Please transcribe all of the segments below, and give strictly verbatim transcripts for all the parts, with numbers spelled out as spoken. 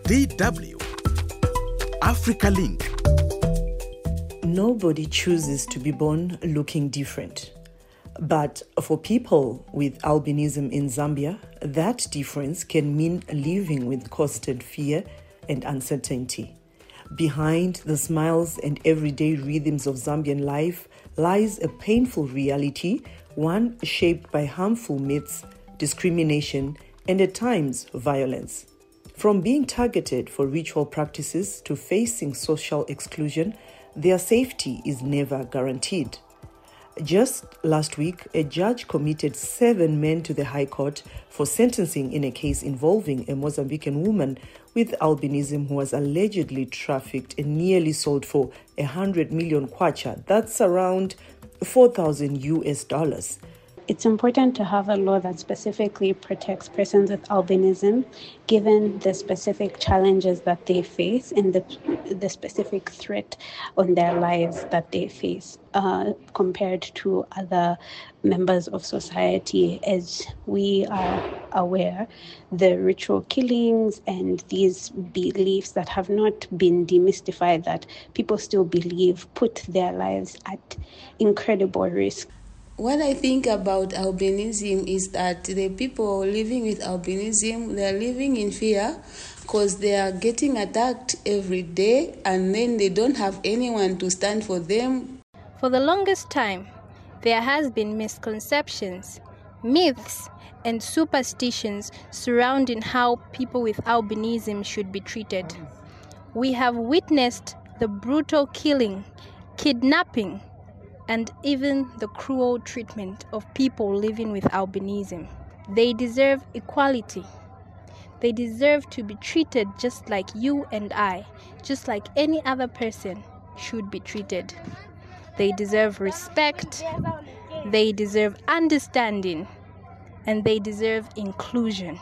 D W Africa Link. Nobody chooses to be born looking different. But for people with albinism in Zambia, that difference can mean living with constant fear and uncertainty. Behind the smiles and everyday rhythms of Zambian life lies a painful reality, one shaped by harmful myths, discrimination, and at times violence. From being targeted for ritual practices to facing social exclusion, their safety is never guaranteed. Just last week, a judge committed seven men to the High Court for sentencing in a case involving a Mozambican woman with albinism who was allegedly trafficked and nearly sold for one hundred million kwacha. That's around four thousand U S dollars. It's important to have a law that specifically protects persons with albinism, given the specific challenges that they face and the, the specific threat on their lives that they face uh, compared to other members of society. As we are aware, the ritual killings and these beliefs that have not been demystified, that people still believe, put their lives at incredible risk. What I think about albinism is that the people living with albinism, they are living in fear because they are getting attacked every day and then they don't have anyone to stand for them. For the longest time, there has been misconceptions, myths, and superstitions surrounding how people with albinism should be treated. We have witnessed the brutal killing, kidnapping, and even the cruel treatment of people living with albinism. They deserve equality. They deserve to be treated just like you and I, just like any other person should be treated. They deserve respect, they deserve understanding, and they deserve inclusion.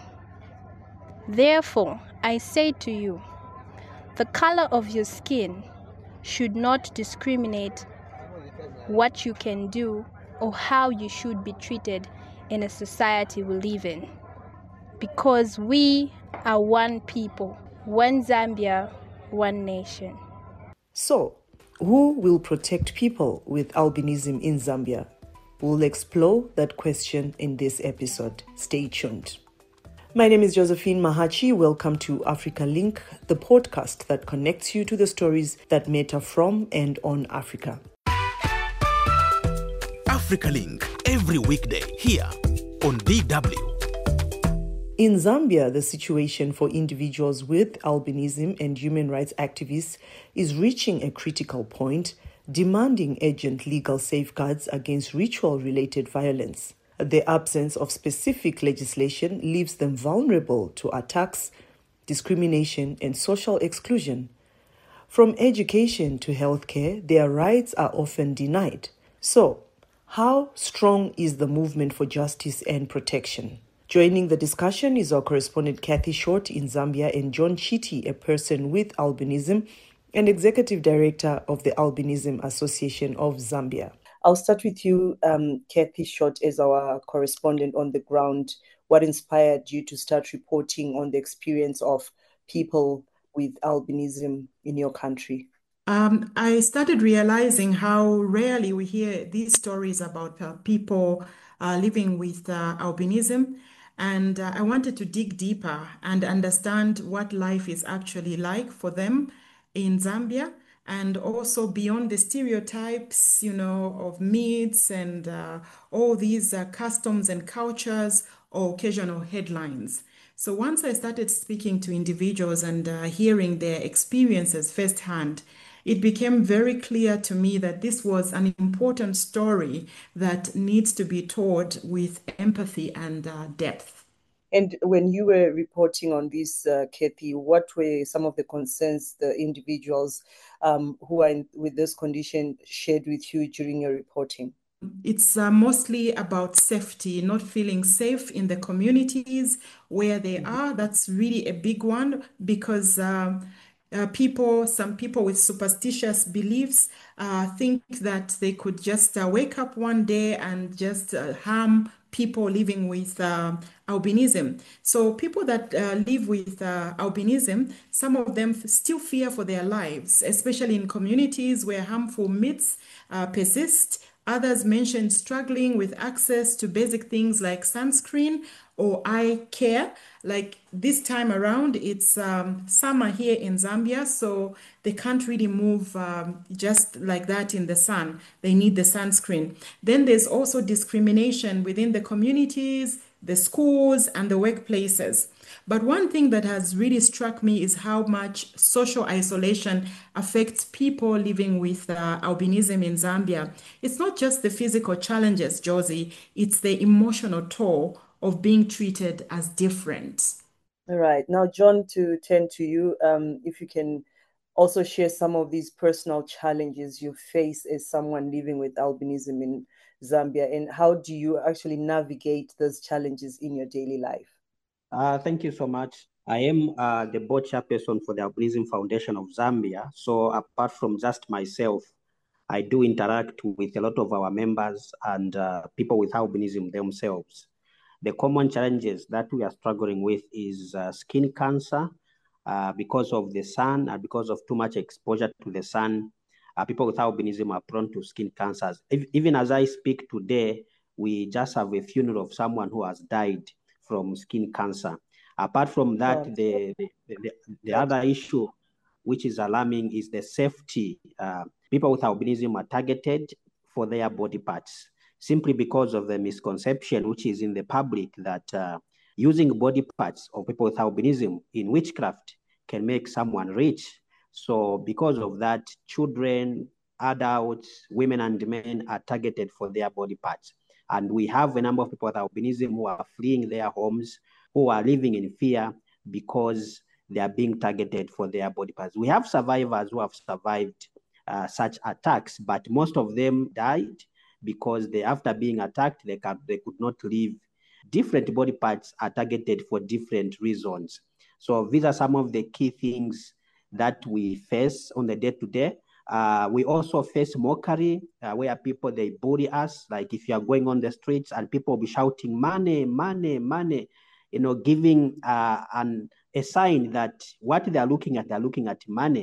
Therefore, I say to you, the color of your skin should not discriminate what you can do or how you should be treated in a society we live in. Because we are one people, one Zambia, one nation. So, who will protect people with albinism in Zambia? We'll explore that question in this episode. Stay tuned. My name is Josephine Mahachi. Welcome to Africa Link, the podcast that connects you to the stories that matter from and on Africa. Africa Link, every weekday here on D W. In Zambia, the situation for individuals with albinism and human rights activists is reaching a critical point, demanding urgent legal safeguards against ritual-related violence. The absence of specific legislation leaves them vulnerable to attacks, discrimination, and social exclusion. From education to healthcare, their rights are often denied. So, how strong is the movement for justice and protection? Joining the discussion is our correspondent Kathy Short in Zambia and John Chiti, a person with albinism and executive director of the Albinism Association of Zambia. I'll start with you, um, Kathy Short, as our correspondent on the ground. What inspired you to start reporting on the experience of people with albinism in your country? Um, I started realizing how rarely we hear these stories about uh, people uh, living with uh, albinism. And uh, I wanted to dig deeper and understand what life is actually like for them in Zambia, and also beyond the stereotypes, you know, of myths and uh, all these uh, customs and cultures or occasional headlines. So once I started speaking to individuals and uh, hearing their experiences firsthand, it became very clear to me that this was an important story that needs to be told with empathy and uh, depth. And when you were reporting on this, uh, Kathy, what were some of the concerns the individuals um, who are in, with this condition shared with you during your reporting? It's uh, mostly about safety, not feeling safe in the communities where they mm-hmm. are. That's really a big one because uh, uh, people, some people with superstitious beliefs uh, think that they could just uh, wake up one day and just uh, harm people living with uh, albinism. So people that uh, live with uh, albinism, some of them f- still fear for their lives, especially in communities where harmful myths uh, persist. Others mentioned struggling with access to basic things like sunscreen or eye care. Like this time around, it's um, summer here in Zambia, so they can't really move um, just like that in the sun. They need the sunscreen. Then there's also discrimination within the communities, the schools, and the workplaces. But one thing that has really struck me is how much social isolation affects people living with uh, albinism in Zambia. It's not just the physical challenges, Josie, it's the emotional toll of being treated as different. All right. Now, John, to turn to you, um, if you can also share some of these personal challenges you face as someone living with albinism in Zambia, and how do you actually navigate those challenges in your daily life? Uh, thank you so much. I am uh, the board chairperson for the Albinism Foundation of Zambia. So apart from just myself, I do interact with a lot of our members and uh, people with albinism themselves. The common challenges that we are struggling with is uh, skin cancer uh, because of the sun and because of too much exposure to the sun. Uh, people with albinism are prone to skin cancers. If, even as I speak today, we just have a funeral of someone who has died from skin cancer. Apart from that, oh. the, the, the, the other issue which is alarming is the safety. Uh, people with albinism are targeted for their body parts simply because of the misconception which is in the public that uh, using body parts of people with albinism in witchcraft can make someone rich. So because of that, children, adults, women and men are targeted for their body parts. And we have a number of people with albinism who are fleeing their homes, who are living in fear because they are being targeted for their body parts. We have survivors who have survived uh, such attacks, but most of them died because they, after being attacked, they, can, they could not live. Different body parts are targeted for different reasons. So these are some of the key things that we face on the day-to-day. Uh, we also face mockery, uh, where people, they bully us. Like if you are going on the streets and people will be shouting, money, money, money, you know, giving uh, an, a sign that what they are looking at, they're looking at money.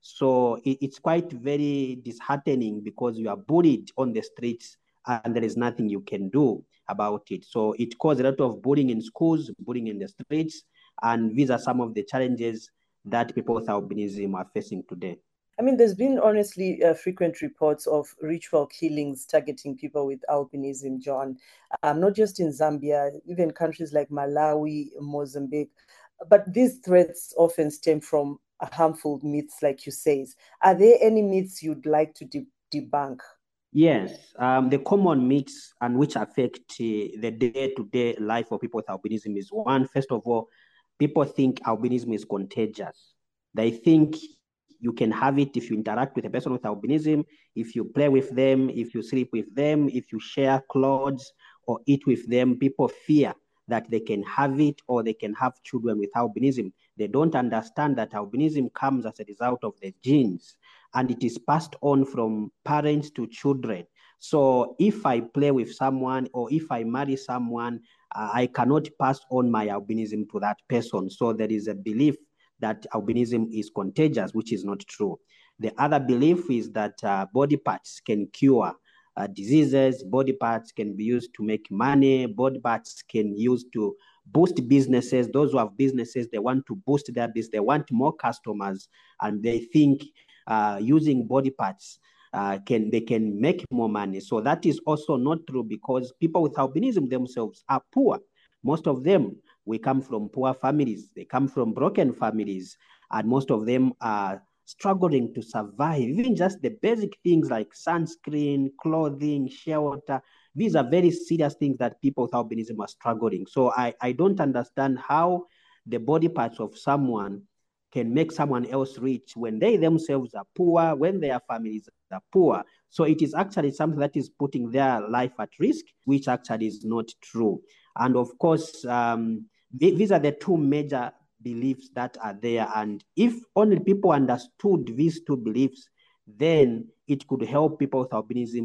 So it, it's quite very disheartening because you are bullied on the streets and there is nothing you can do about it. So it caused a lot of bullying in schools, bullying in the streets, and these are some of the challenges that people with albinism are facing today. I mean, there's been honestly uh, frequent reports of ritual killings targeting people with albinism, John, um, not just in Zambia, even countries like Malawi, Mozambique. But these threats often stem from harmful myths, like you say. Are there any myths you'd like to de- debunk? Yes, um, the common myths and which affect uh, the day-to-day life of people with albinism is one, first of all, people think albinism is contagious. They think you can have it if you interact with a person with albinism, if you play with them, if you sleep with them, if you share clothes or eat with them. People fear that they can have it or they can have children with albinism. They don't understand that albinism comes as a result of the genes and it is passed on from parents to children. So if I play with someone or if I marry someone, uh, I cannot pass on my albinism to that person. So there is a belief that albinism is contagious, which is not true. The other belief is that uh, body parts can cure uh, diseases, body parts can be used to make money, body parts can be used to boost businesses. Those who have businesses, they want to boost their business, they want more customers, and they think uh, using body parts uh, can they can make more money. So that is also not true because people with albinism themselves are poor. Most of them, we come from poor families. They come from broken families, and most of them are struggling to survive. Even just the basic things like sunscreen, clothing, shelter, these are very serious things that people with albinism are struggling. So I, I don't understand how the body parts of someone can make someone else rich when they themselves are poor, when their families are poor. So it is actually something that is putting their life at risk, which actually is not true. And of course, um, these are the two major beliefs that are there. And if only people understood these two beliefs, then it could help people with albinism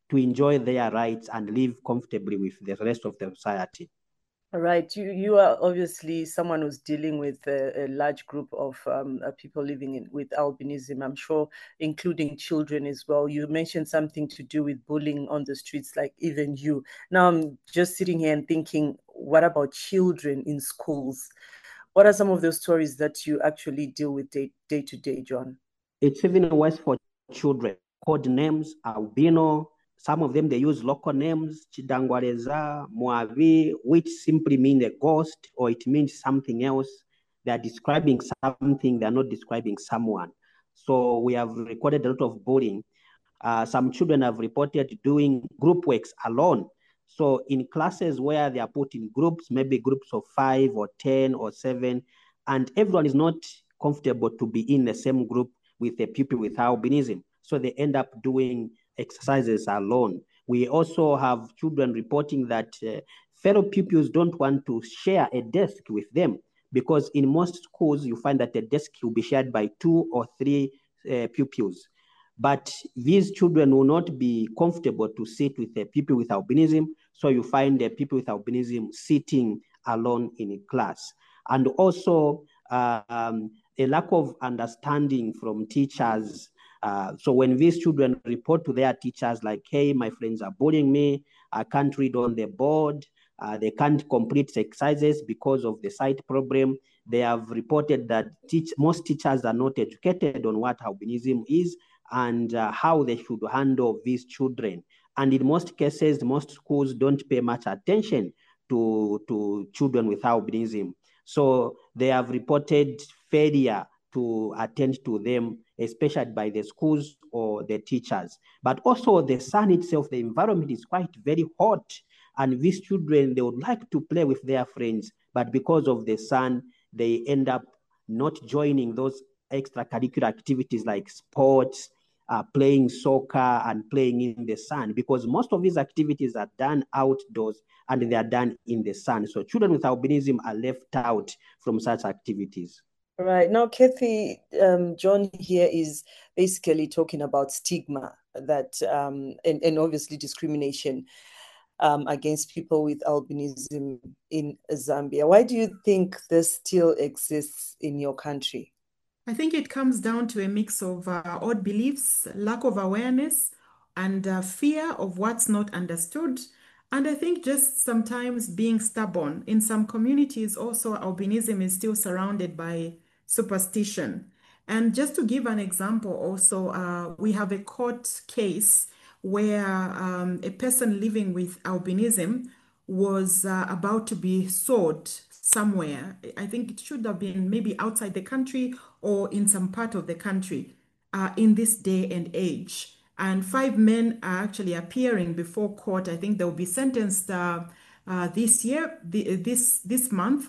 to enjoy their rights and live comfortably with the rest of the society. Right. You you are obviously someone who's dealing with a, a large group of um, uh, people living in, with albinism, I'm sure, including children as well. You mentioned something to do with bullying on the streets, like even you. Now I'm just sitting here and thinking, what about children in schools? What are some of those stories that you actually deal with day, day to day, John? It's even worse for children. Code names, albino. Some of them, they use local names, Chidangwareza, Moavi, which simply mean a ghost, or it means something else. They are describing something, they're not describing someone. So we have recorded a lot of bullying. Uh, some children have reported doing group works alone. So in classes where they are put in groups, maybe groups of five or ten or seven, and everyone is not comfortable to be in the same group with a pupil with albinism. So they end up doing exercises alone. We also have children reporting that uh, fellow pupils don't want to share a desk with them, because in most schools, you find that the desk will be shared by two or three uh, pupils. But these children will not be comfortable to sit with a pupil with albinism, so you find the people with albinism sitting alone in a class. And also uh, um, a lack of understanding from teachers. Uh, so when these children report to their teachers like, hey, my friends are bullying me, I can't read on the board, uh, they can't complete exercises because of the sight problem, they have reported that teach, most teachers are not educated on what albinism is and uh, how they should handle these children. And in most cases, most schools don't pay much attention to, to children with albinism. So they have reported failure to attend to them, especially by the schools or the teachers. But also the sun itself, the environment is quite very hot. And these children, they would like to play with their friends, but because of the sun, they end up not joining those extracurricular activities like sports, uh, playing soccer and playing in the sun, because most of these activities are done outdoors and they are done in the sun. So children with albinism are left out from such activities. Right. Now, Kathy, um, John here is basically talking about stigma that um, and, and obviously discrimination um, against people with albinism in Zambia. Why do you think this still exists in your country? I think it comes down to a mix of uh, odd beliefs, lack of awareness, and uh, fear of what's not understood. And I think just sometimes being stubborn. In some communities, also, albinism is still surrounded by superstition. And just to give an example, also, uh, we have a court case where um, a person living with albinism was uh, about to be sold somewhere. I think it should have been maybe outside the country or in some part of the country uh, in this day and age. And five men are actually appearing before court. I think they'll be sentenced uh, uh, this year, the, this this month,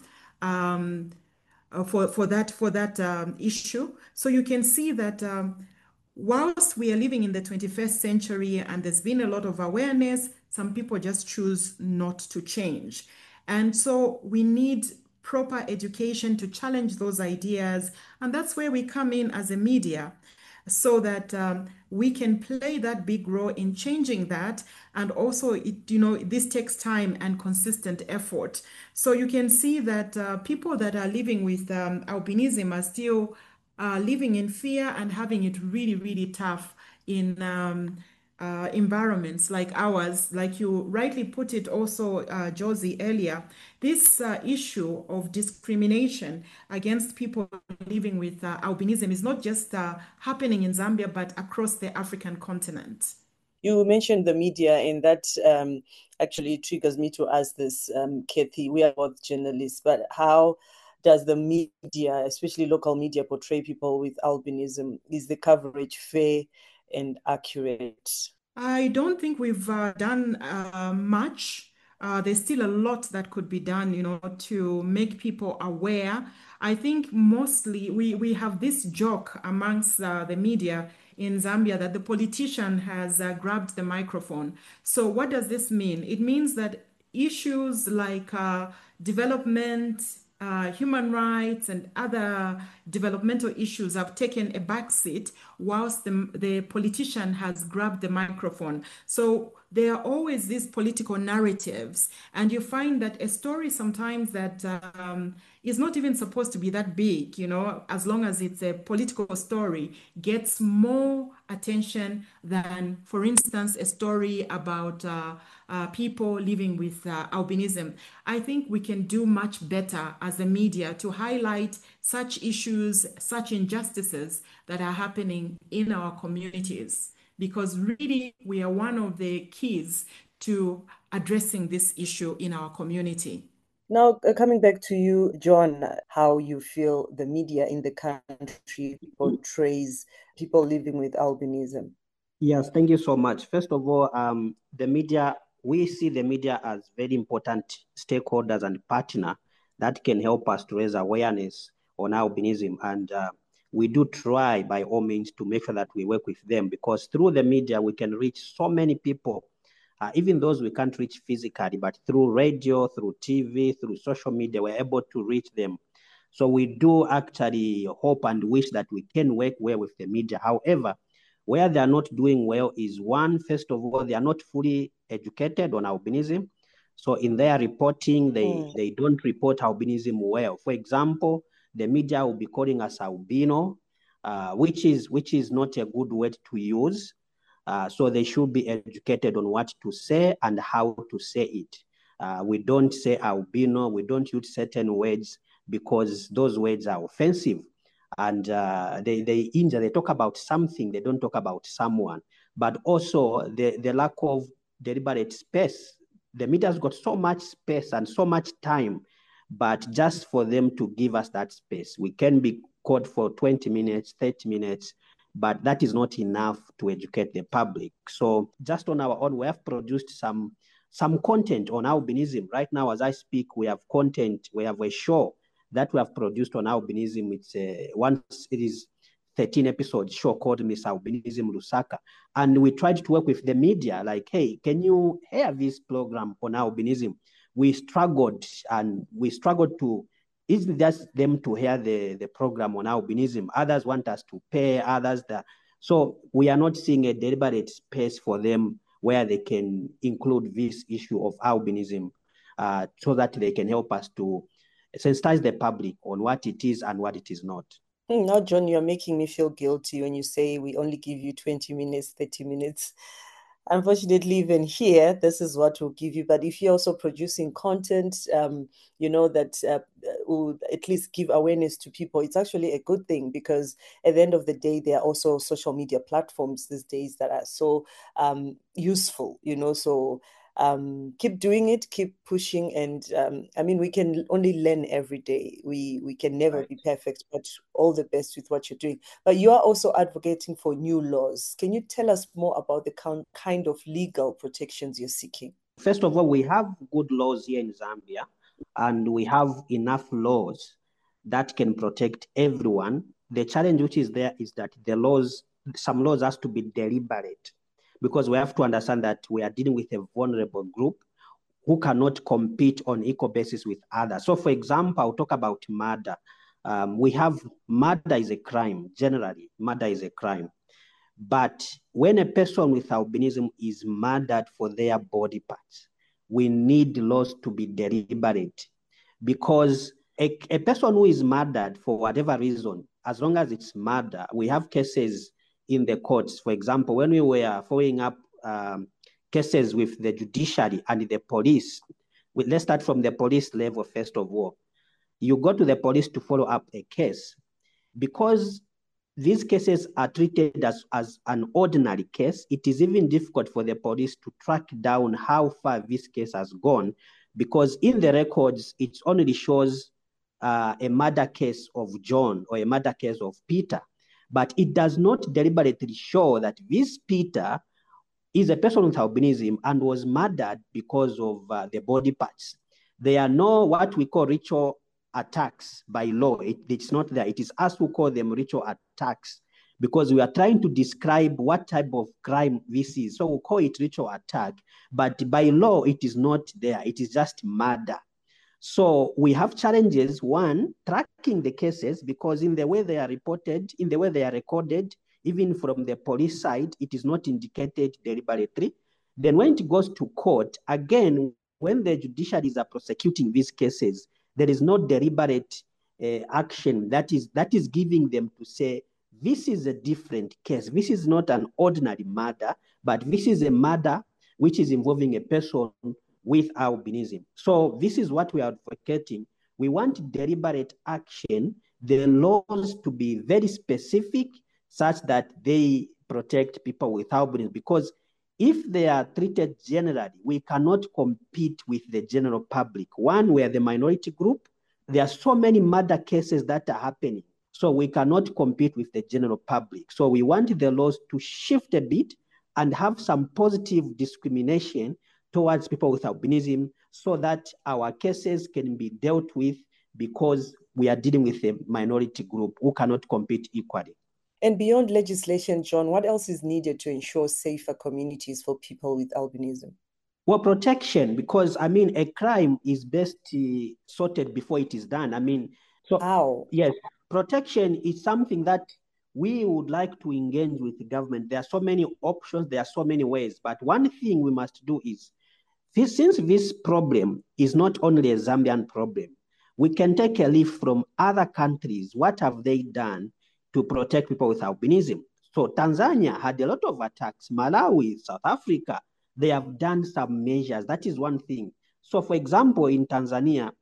um, uh, for for that for that um, issue. So you can see that. Um, Whilst we are living in the twenty-first century and there's been a lot of awareness, some people just choose not to change. And so we need proper education to challenge those ideas. And that's where we come in as a media, so that um, we can play that big role in changing that. And also, it, you know, this takes time and consistent effort. So you can see that uh, people that are living with um, albinism are still Uh, living in fear and having it really, really tough in um, uh, environments like ours. Like you rightly put it also, uh, Josie, earlier, this uh, issue of discrimination against people living with uh, albinism is not just uh, happening in Zambia, but across the African continent. You mentioned the media, and that um, actually triggers me to ask this, um, Kathy. We are both journalists, but how does the media, especially local media, portray people with albinism? Is the coverage fair and accurate? I don't think we've uh, done uh, much. Uh, there's still a lot that could be done, you know, to make people aware. I think mostly we, we have this joke amongst uh, the media in Zambia that the politician has uh, grabbed the microphone. So what does this mean? It means that issues like uh, development, uh, human rights and other developmental issues have taken a backseat whilst the, the politician has grabbed the microphone. So there are always these political narratives, and you find that a story sometimes that um, is not even supposed to be that big, you know, as long as it's a political story, gets more attention than, for instance, a story about uh, uh, people living with uh, albinism. I think we can do much better as a media to highlight such issues, such injustices that are happening in our communities, because really we are one of the keys to addressing this issue in our community. Now, uh, coming back to you, John, how you feel the media in the country portrays people living with albinism. Yes, thank you so much. First of all, um, the media, we see the media as very important stakeholders and partner that can help us to raise awareness on albinism. And uh, we do try by all means to make sure that we work with them, because through the media, we can reach so many people, uh, even those we can't reach physically, but through radio, through T V, through social media, we're able to reach them. So we do actually hope and wish that we can work well with the media. However, where they are not doing well is, one, first of all, they are not fully educated on albinism. So in their reporting, they, mm. they don't report albinism well. For example, the media will be calling us albino, uh, which is which is not a good word to use. Uh, so they should be educated on what to say and how to say it. Uh, we don't say albino, we don't use certain words because those words are offensive. And uh, they, they injure, they talk about something, they don't talk about someone. But also the, the lack of deliberate space. The media's got so much space and so much time, but just for them to give us that space. We can be called for twenty minutes, thirty minutes, but that is not enough to educate the public. So just on our own, we have produced some, some content on albinism. Right now, as I speak, we have content, we have a show that we have produced on albinism. It's a, once it is thirteen episode show called Miss Albinism Lusaka. And we tried to work with the media, like, hey, can you hear this program on albinism? We struggled and we struggled to, it's just them to hear the, the program on albinism. Others want us to pay, others that. So we are not seeing a deliberate space for them where they can include this issue of albinism uh, so that they can help us to sensitize the public on what it is and what it is not. Now, John, you're making me feel guilty when you say we only give you twenty minutes, thirty minutes. Unfortunately, even here, this is what we'll give you. But if you're also producing content, um, you know, that uh, will at least give awareness to people, it's actually a good thing, because at the end of the day, there are also social media platforms these days that are so um, useful, you know, so um keep doing it, keep pushing. And um I mean, we can only learn every day. We we can never right. be perfect, but all the best with what you're doing. But you are also advocating for new laws. Can you tell us more about the kind of legal protections you're seeking? First of all, we have good laws here in Zambia, and we have enough laws that can protect everyone. The challenge which is there is that the laws, some laws has to be deliberate, because we have to understand that we are dealing with a vulnerable group who cannot compete on equal basis with others. So for example, I'll talk about murder. Um, we have, murder is a crime, generally, murder is a crime. But when a person with albinism is murdered for their body parts, we need laws to be deliberate, because a, a person who is murdered for whatever reason, as long as it's murder, we have cases in the courts. For example, when we were following up um, cases with the judiciary and the police, we, let's start from the police level first of all. You go to the police to follow up a case. Because these cases are treated as, as an ordinary case, it is even difficult for the police to track down how far this case has gone, because in the records, it only shows uh, a murder case of John or a murder case of Peter. But it does not deliberately show that this Peter is a person with albinism and was murdered because of uh, the body parts. There are no what we call ritual attacks by law. It, it's not there. It is us who call them ritual attacks, because we are trying to describe what type of crime this is. So we call it ritual attack, but by law, it is not there. It is just murder. So we have challenges. One, tracking the cases, because in the way they are reported, in the way they are recorded, even from the police side, it is not indicated deliberately. Then when it goes to court, again, when the judiciaries are prosecuting these cases, there is no deliberate uh, action that is, that is giving them to say, this is a different case. This is not an ordinary murder, but this is a murder which is involving a person with albinism. So this is what we are advocating. We want deliberate action, the laws to be very specific such that they protect people with albinism, because if they are treated generally, we cannot compete with the general public. One, we are the minority group. There are so many murder cases that are happening. So we cannot compete with the general public. So we want the laws to shift a bit and have some positive discrimination towards people with albinism so that our cases can be dealt with, because we are dealing with a minority group who cannot compete equally. And beyond legislation, John, what else is needed to ensure safer communities for people with albinism? Well, protection, because, I mean, a crime is best uh, sorted before it is done. I mean, so, How? Yes, protection is something that we would like to engage with the government. There are so many options, there are so many ways, but one thing we must do is, this, since this problem is not only a Zambian problem, we can take a leaf from other countries. What have they done to protect people with albinism? So Tanzania had a lot of attacks. Malawi, South Africa, they have done some measures. That is one thing. So for example, in Tanzania,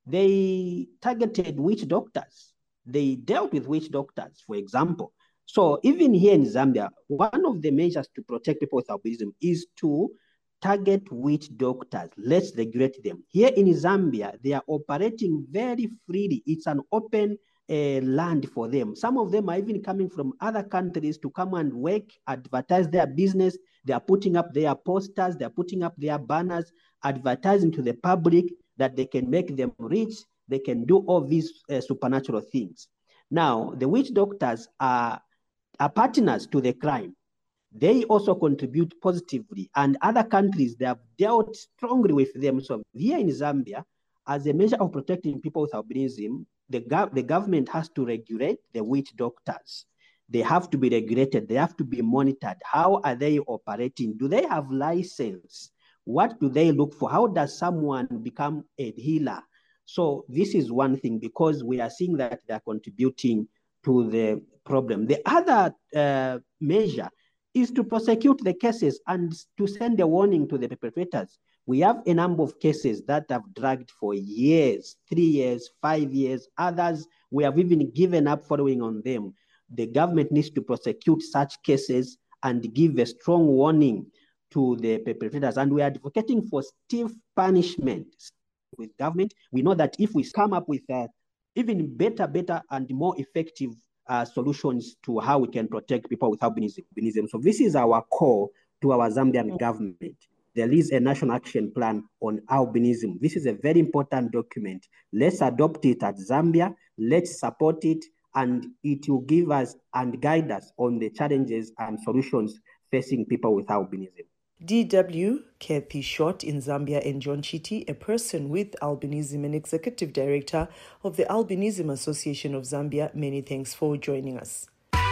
they targeted witch doctors. They dealt with witch doctors, for example. So even here in Zambia, one of the measures to protect people with albinism is to target witch doctors. Let's regulate them. Here in Zambia, they are operating very freely. It's an open uh, land for them. Some of them are even coming from other countries to come and work, advertise their business. They are putting up their posters, they are putting up their banners, advertising to the public that they can make them rich, they can do all these uh, supernatural things. Now, the witch doctors are, are partners to the crime. They also contribute positively, and other countries, they have dealt strongly with them. So here in Zambia, as a measure of protecting people with albinism, the, gov the government has to regulate the witch doctors. They have to be regulated. They have to be monitored. How are they operating? Do they have license? What do they look for? How does someone become a healer? So this is one thing, because we are seeing that they are contributing to the problem. The other uh, measure is to prosecute the cases and to send a warning to the perpetrators. We have a number of cases that have dragged for years, three years, five years. Others, we have even given up following on them. The government needs to prosecute such cases and give a strong warning to the perpetrators. And we are advocating for stiff punishment with government. We know that if we come up with uh, even better, better and more effective uh, solutions to how we can protect people with albinism. So this is our call to our Zambian mm-hmm. government. There is a national action plan on albinism. This is a very important document. Let's adopt it at Zambia. Let's support it, and it will give us and guide us on the challenges and solutions facing people with albinism. D W Kathy Short in Zambia and John Chiti, a person with albinism and executive director of the Albinism Association of Zambia, many thanks for joining us.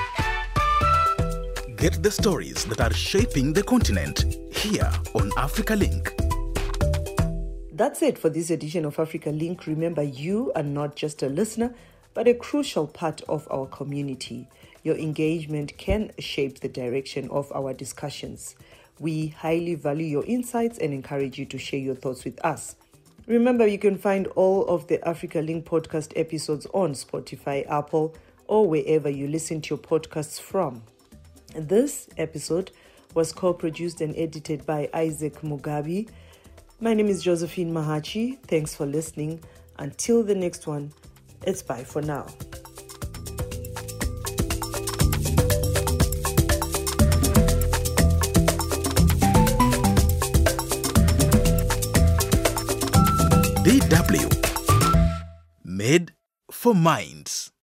Get the stories that are shaping the continent here on Africa Link. That's it for this edition of Africa Link. Remember, you are not just a listener, but a crucial part of our community. Your engagement can shape the direction of our discussions. We highly value your insights and encourage you to share your thoughts with us. Remember, you can find all of the Africa Link podcast episodes on Spotify, Apple, or wherever you listen to your podcasts from. This episode was co-produced and edited by Isaac Mugabi. My name is Josephine Mahachi. Thanks for listening. Until the next one, it's bye for now. D W, made for minds.